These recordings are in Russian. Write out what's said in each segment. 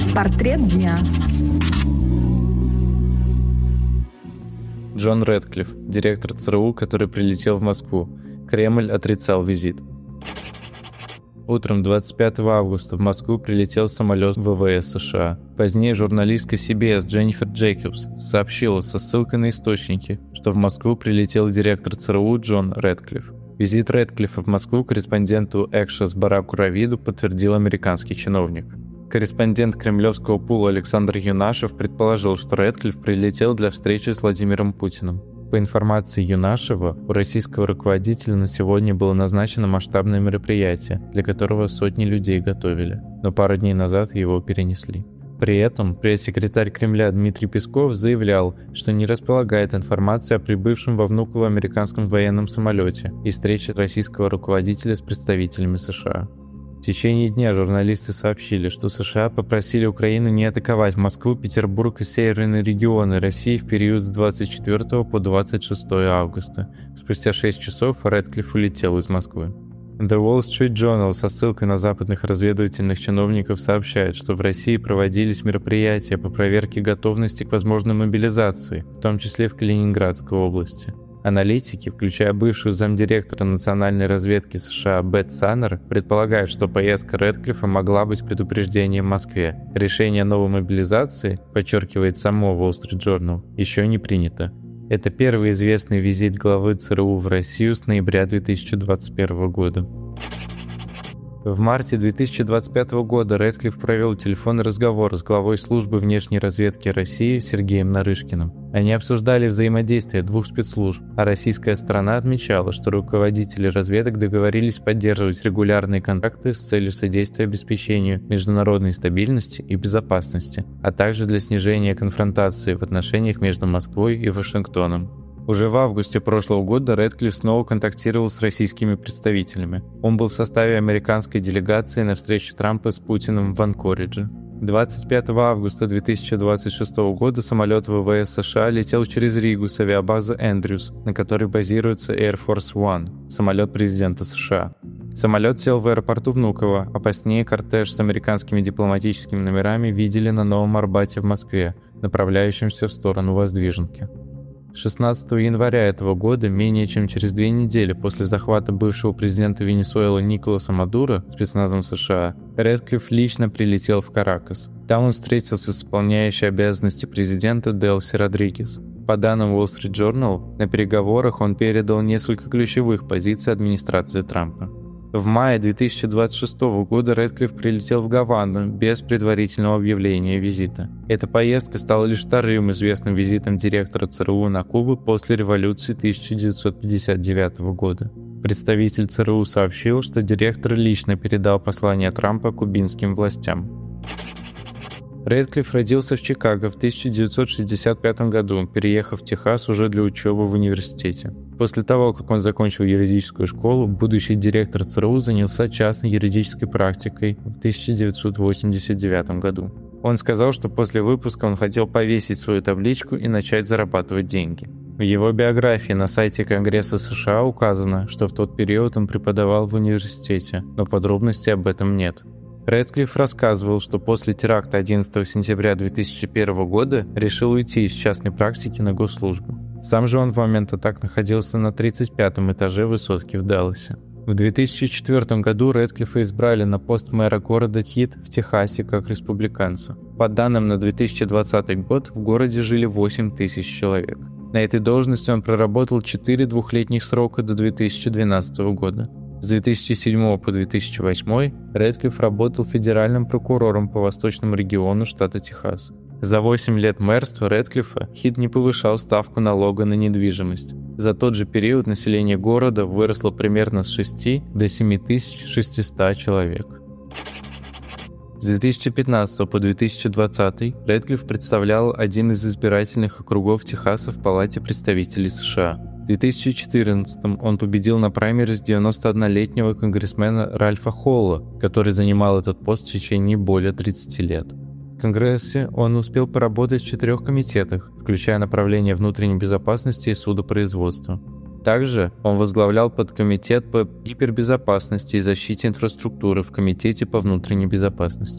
Портрет дня. Джон Рэдклифф, директор ЦРУ, который прилетел в Москву. Кремль отрицал визит. Утром 25 августа в Москву прилетел самолет ВВС США. Позднее журналистка CBS Дженнифер Джейкобс сообщила со ссылкой на источники, что в Москву прилетел директор ЦРУ Джон Рэдклифф. Визит Рэдклиффа в Москву корреспонденту Экшес Бараку Равиду подтвердил американский чиновник. Корреспондент кремлевского пула Александр Юнашев предположил, что Рэдклифф прилетел для встречи с Владимиром Путиным. По информации Юнашева, у российского руководителя на сегодня было назначено масштабное мероприятие, для которого сотни людей готовили, но пару дней назад его перенесли. При этом пресс-секретарь Кремля Дмитрий Песков заявлял, что не располагает информацией о прибывшем во Внуково американском военном самолете и встрече российского руководителя с представителями США. В течение дня журналисты сообщили, что США попросили Украину не атаковать Москву, Петербург и северные регионы России в период с 24 по 26 августа. Спустя 6 часов Рэдклифф улетел из Москвы. The Wall Street Journal со ссылкой на западных разведывательных чиновников сообщает, что в России проводились мероприятия по проверке готовности к возможной мобилизации, в том числе в Калининградской области. Аналитики, включая бывшую замдиректора национальной разведки США Бет Саннер, предполагают, что поездка Рэдклиффа могла быть предупреждением Москве. Решение о новой мобилизации, подчеркивает само Wall Street Journal, еще не принято. Это первый известный визит главы ЦРУ в Россию с ноября 2021 года. В марте 2025 года Рэдклифф провел телефонный разговор с главой службы внешней разведки России Сергеем Нарышкиным. Они обсуждали взаимодействие двух спецслужб, а российская сторона отмечала, что руководители разведок договорились поддерживать регулярные контакты с целью содействия обеспечению международной стабильности и безопасности, а также для снижения конфронтации в отношениях между Москвой и Вашингтоном. Уже в августе прошлого года Рэдклифф снова контактировал с российскими представителями. Он был в составе американской делегации на встрече Трампа с Путиным в Анкоридже. 25 августа 2026 года самолет ВВС США летел через Ригу с авиабазы Эндрюс, на которой базируется Air Force One, самолет президента США. Самолет сел в аэропорту Внуково, а позднее кортеж с американскими дипломатическими номерами видели на Новом Арбате в Москве, направляющемся в сторону Воздвиженки. 16 января этого года, менее чем через 2 недели после захвата бывшего президента Венесуэлы Николаса Мадуро спецназом США, Рэдклифф лично прилетел в Каракас. Там он встретился с исполняющей обязанности президента Делси Родригес. По данным Wall Street Journal, на переговорах он передал несколько ключевых позиций администрации Трампа. В мае 2026 года Рэдклифф прилетел в Гавану без предварительного объявления визита. Эта поездка стала лишь вторым известным визитом директора ЦРУ на Кубу после революции 1959 года. Представитель ЦРУ сообщил, что директор лично передал послание Трампа кубинским властям. Рэдклифф родился в Чикаго в 1965 году, переехав в Техас уже для учебы в университете. После того, как он закончил юридическую школу, будущий директор ЦРУ занялся частной юридической практикой в 1989 году. Он сказал, что после выпуска он хотел повесить свою табличку и начать зарабатывать деньги. В его биографии на сайте Конгресса США указано, что в тот период он преподавал в университете, но подробностей об этом нет. Рэдклифф рассказывал, что после теракта 11 сентября 2001 года решил уйти из частной практики на госслужбу. Сам же он в момент атак находился на 35-м этаже высотки в Далласе. В 2004 году Рэдклиффа избрали на пост мэра города Кит в Техасе как республиканца. По данным на 2020 год в городе жили 8 тысяч человек. На этой должности он проработал 4 двухлетних срока до 2012 года. С 2007 по 2008 Рэдклифф работал федеральным прокурором по восточному региону штата Техас. За 8 лет мэрства Рэдклиффа Хит не повышал ставку налога на недвижимость. За тот же период население города выросло примерно с 6 до 7600 человек. С 2015 по 2020 Рэдклифф представлял один из избирательных округов Техаса в Палате представителей США. В 2014 он победил на праймериз 91-летнего конгрессмена Ральфа Холла, который занимал этот пост в течение более 30 лет. В Конгрессе он успел поработать в 4 комитетах, включая направления внутренней безопасности и судопроизводства. Также он возглавлял подкомитет по гипербезопасности и защите инфраструктуры в Комитете по внутренней безопасности. В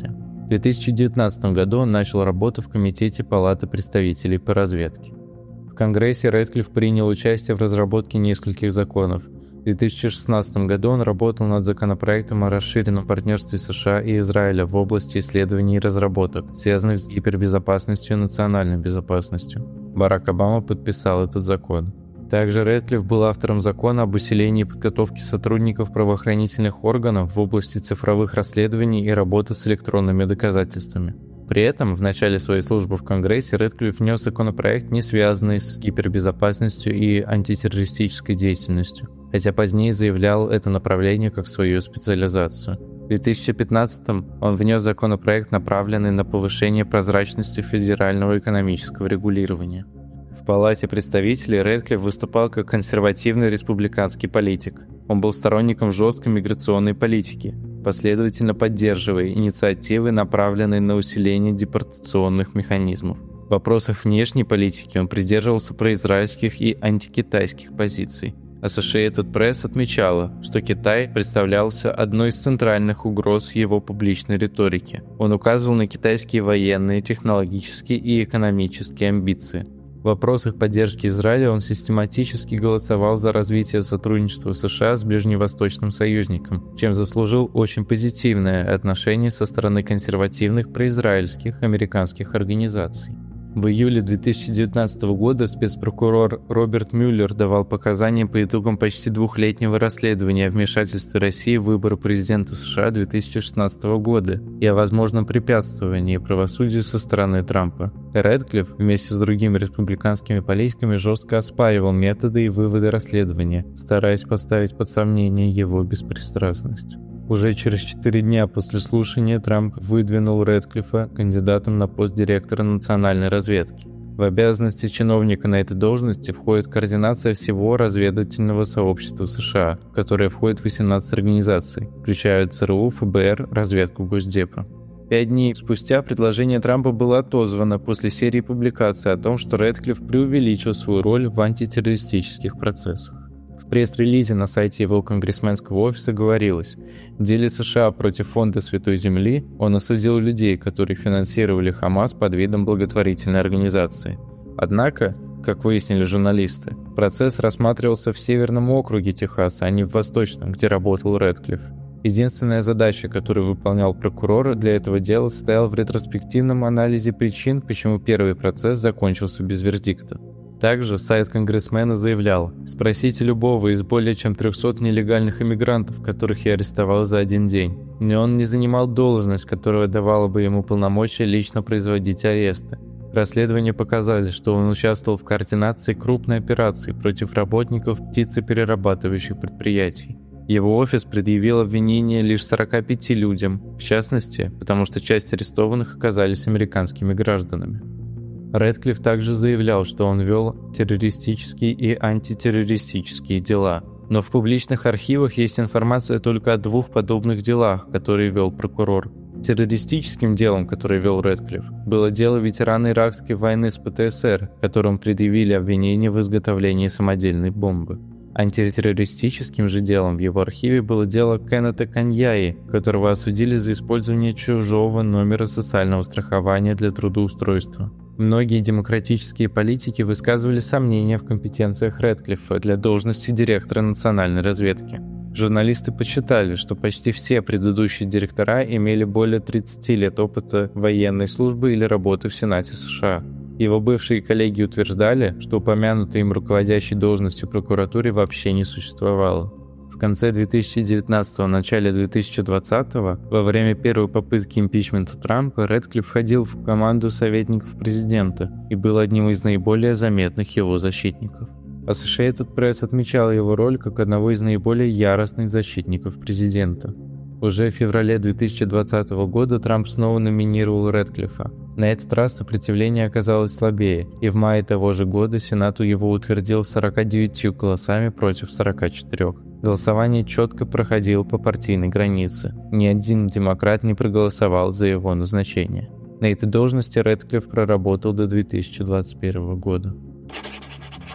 2019 году он начал работу в Комитете Палаты представителей по разведке. В Конгрессе Рэдклифф принял участие в разработке нескольких законов. В 2016 году он работал над законопроектом о расширенном партнерстве США и Израиля в области исследований и разработок, связанных с гипербезопасностью и национальной безопасностью. Барак Обама подписал этот закон. Также Рэдклифф был автором закона об усилении подготовки сотрудников правоохранительных органов в области цифровых расследований и работы с электронными доказательствами. При этом в начале своей службы в Конгрессе Рэдклифф внес законопроект, не связанный с гипербезопасностью и антитеррористической деятельностью, хотя позднее заявлял это направление как свою специализацию. В 2015 он внес законопроект, направленный на повышение прозрачности федерального экономического регулирования. В Палате представителей Рэдклифф выступал как консервативный республиканский политик. Он был сторонником жесткой миграционной политики, последовательно поддерживая инициативы, направленные на усиление депортационных механизмов. В вопросах внешней политики он придерживался произраильских и антикитайских позиций. Associated Press отмечала, что Китай представлялся одной из центральных угроз в его публичной риторике. Он указывал на китайские военные, технологические и экономические амбиции. В вопросах поддержки Израиля он систематически голосовал за развитие сотрудничества США с ближневосточным союзником, чем заслужил очень позитивное отношение со стороны консервативных произраильских американских организаций. В июле 2019 года спецпрокурор Роберт Мюллер давал показания по итогам почти двухлетнего расследования о вмешательстве России в выборы президента США 2016 года и о возможном препятствовании правосудию со стороны Трампа. Рэдклифф вместе с другими республиканскими политиками жестко оспаривал методы и выводы расследования, стараясь поставить под сомнение его беспристрастность. Уже через 4 дня после слушания Трамп выдвинул Рэдклиффа кандидатом на пост директора национальной разведки. В обязанности чиновника на этой должности входит координация всего разведывательного сообщества США, в которое входит 18 организаций, включая ЦРУ, ФБР, разведку Госдепа. 5 дней спустя предложение Трампа было отозвано после серии публикаций о том, что Рэдклифф преувеличил свою роль в антитеррористических процессах. В пресс-релизе на сайте его конгрессменского офиса говорилось: в деле США против Фонда Святой Земли он осудил людей, которые финансировали Хамас под видом благотворительной организации. Однако, как выяснили журналисты, процесс рассматривался в Северном округе Техаса, а не в Восточном, где работал Рэдклифф. Единственная задача, которую выполнял прокурор для этого дела, состояла в ретроспективном анализе причин, почему первый процесс закончился без вердикта. Также сайт конгрессмена заявлял: «Спросите любого из более чем 300 нелегальных иммигрантов, которых я арестовал за один день. Но он не занимал должность, которая давала бы ему полномочия лично производить аресты. Расследования показали, что он участвовал в координации крупной операции против работников птицеперерабатывающих предприятий. Его офис предъявил обвинение лишь 45 людям, в частности, потому что часть арестованных оказались американскими гражданами». Рэдклифф также заявлял, что он вел террористические и антитеррористические дела. Но в публичных архивах есть информация только о 2 подобных делах, которые вел прокурор. Террористическим делом, которое вел Рэдклифф, было дело ветерана Иракской войны с ПТСР, которому предъявили обвинение в изготовлении самодельной бомбы. Антитеррористическим же делом в его архиве было дело Кеннета Каньяи, которого осудили за использование чужого номера социального страхования для трудоустройства. Многие демократические политики высказывали сомнения в компетенциях Рэдклиффа для должности директора национальной разведки. Журналисты подсчитали, что почти все предыдущие директора имели более 30 лет опыта военной службы или работы в Сенате США. Его бывшие коллеги утверждали, что упомянутой им руководящей должностью прокуратуры вообще не существовало. В конце 2019-го, начале 2020-го, во время первой попытки импичмента Трампа, Рэдклифф входил в команду советников президента и был одним из наиболее заметных его защитников. Associated Press отмечала его роль как одного из наиболее яростных защитников президента. Уже в феврале 2020 года Трамп снова номинировал Рэдклиффа. На этот раз сопротивление оказалось слабее, и в мае того же года Сенат его утвердил 49 голосами против 44. Голосование четко проходило по партийной границе. Ни один демократ не проголосовал за его назначение. На этой должности Рэдклифф проработал до 2021 года. В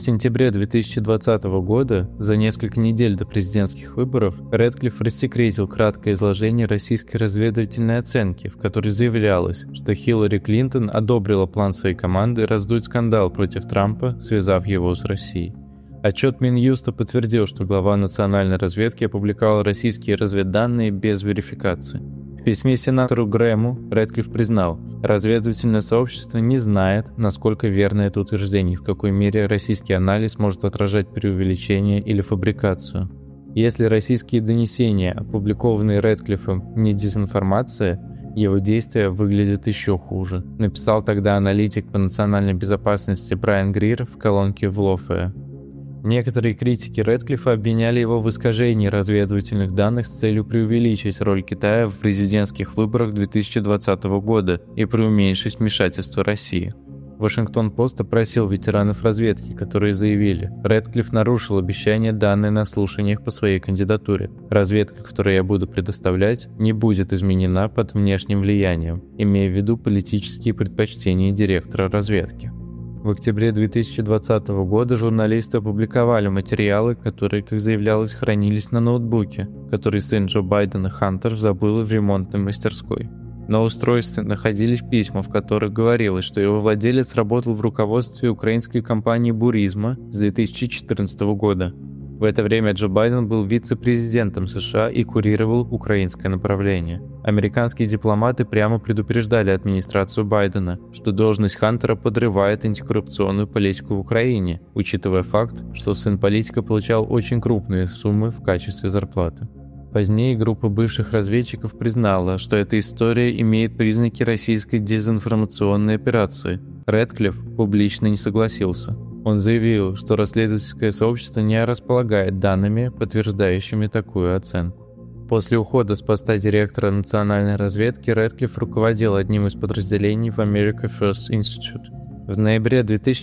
сентябре 2020 года, за несколько недель до президентских выборов, Рэдклифф рассекретил краткое изложение российской разведывательной оценки, в которой заявлялось, что Хиллари Клинтон одобрила план своей команды раздуть скандал против Трампа, связав его с Россией. Отчет Минюста подтвердил, что глава национальной разведки опубликовал российские разведданные без верификации. В письме сенатору Грэму Рэдклифф признал, разведывательное сообщество не знает, насколько верно это утверждение и в какой мере российский анализ может отражать преувеличение или фабрикацию. Если российские донесения, опубликованные Рэдклиффом, не дезинформация, его действия выглядят еще хуже, написал тогда аналитик по национальной безопасности Брайан Грир в колонке в Lawfare. Некоторые критики Рэдклиффа обвиняли его в искажении разведывательных данных с целью преувеличить роль Китая в президентских выборах 2020 года и преуменьшить вмешательство России. Вашингтон-Пост опросил ветеранов разведки, которые заявили, Рэдклифф нарушил обещания, данные на слушаниях по своей кандидатуре. Разведка, которую я буду предоставлять, не будет изменена под внешним влиянием, имея в виду политические предпочтения директора разведки. В октябре 2020 года журналисты опубликовали материалы, которые, как заявлялось, хранились на ноутбуке, который сын Джо Байдена Хантер забыл в ремонтной мастерской. На устройстве находились письма, в которых говорилось, что его владелец работал в руководстве украинской компании «Буризма» с 2014 года. В это время Джо Байден был вице-президентом США и курировал украинское направление. Американские дипломаты прямо предупреждали администрацию Байдена, что должность Хантера подрывает антикоррупционную политику в Украине, учитывая факт, что сын политика получал очень крупные суммы в качестве зарплаты. Позднее группа бывших разведчиков признала, что эта история имеет признаки российской дезинформационной операции. Рэдклифф публично не согласился. Он заявил, что расследовательское сообщество не располагает данными, подтверждающими такую оценку. После ухода с поста директора национальной разведки Рэдклифф руководил одним из подразделений в America First Institute. В ноябре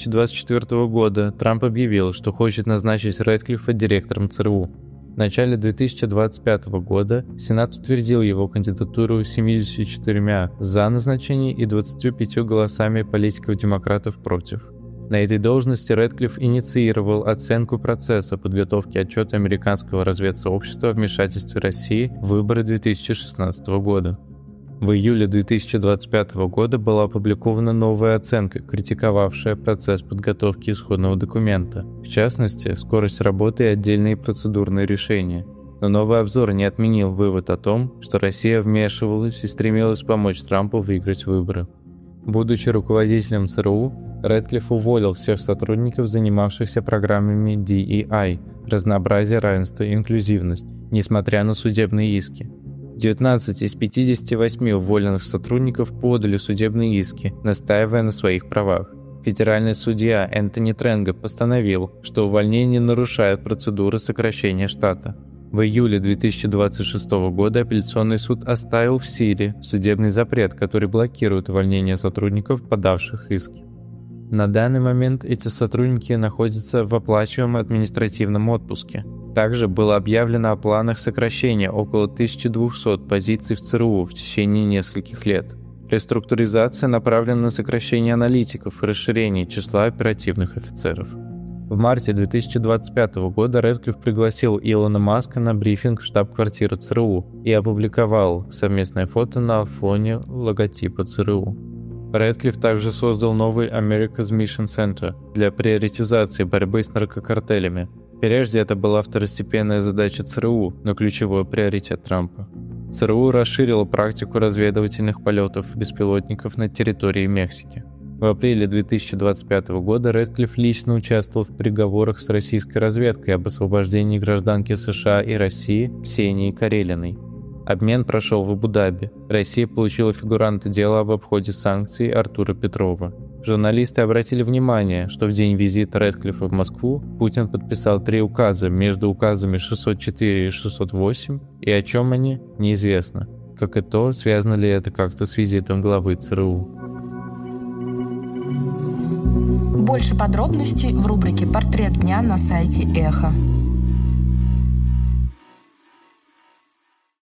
2024 года Трамп объявил, что хочет назначить Рэдклиффа директором ЦРУ. В начале 2025 года Сенат утвердил его кандидатуру 74 за назначение и 25 голосами политиков-демократов против. На этой должности Рэдклифф инициировал оценку процесса подготовки отчета американского разведсообщества о вмешательстве России в выборы 2016 года. В июле 2025 года была опубликована новая оценка, критиковавшая процесс подготовки исходного документа, в частности, скорость работы и отдельные процедурные решения. Но новый обзор не отменил вывод о том, что Россия вмешивалась и стремилась помочь Трампу выиграть выборы. Будучи руководителем ЦРУ, Рэдклифф уволил всех сотрудников, занимавшихся программами DEI – разнообразие, равенство и инклюзивность, несмотря на судебные иски. 19 из 58 уволенных сотрудников подали судебные иски, настаивая на своих правах. Федеральный судья Энтони Тренго постановил, что увольнение нарушает процедуры сокращения штата. В июле 2026 года апелляционный суд оставил в силе судебный запрет, который блокирует увольнение сотрудников, подавших иски. На данный момент эти сотрудники находятся в оплачиваемом административном отпуске. Также было объявлено о планах сокращения около 1200 позиций в ЦРУ в течение нескольких лет. Реструктуризация направлена на сокращение аналитиков и расширение числа оперативных офицеров. В марте 2025 года Рэдклифф пригласил Илона Маска на брифинг в штаб-квартиру ЦРУ и опубликовал совместное фото на фоне логотипа ЦРУ. Рэдклифф также создал новый America's Mission Center для приоритизации борьбы с наркокартелями. Прежде это была второстепенная задача ЦРУ, но ключевой приоритет Трампа. ЦРУ расширила практику разведывательных полетов беспилотников на территории Мексики. В апреле 2025 года Рэдклифф лично участвовал в переговорах с российской разведкой об освобождении гражданки США и России Ксении Карелиной. Обмен прошел в Абу-Даби. Россия получила фигуранта дела об обходе санкций Артура Петрова. Журналисты обратили внимание, что в день визита Рэдклиффа в Москву Путин подписал 3 указа между указами 604 и 608, и о чем они, неизвестно. Как и то, связано ли это как-то с визитом главы ЦРУ. Больше подробностей в рубрике «Портрет дня» на сайте Эхо.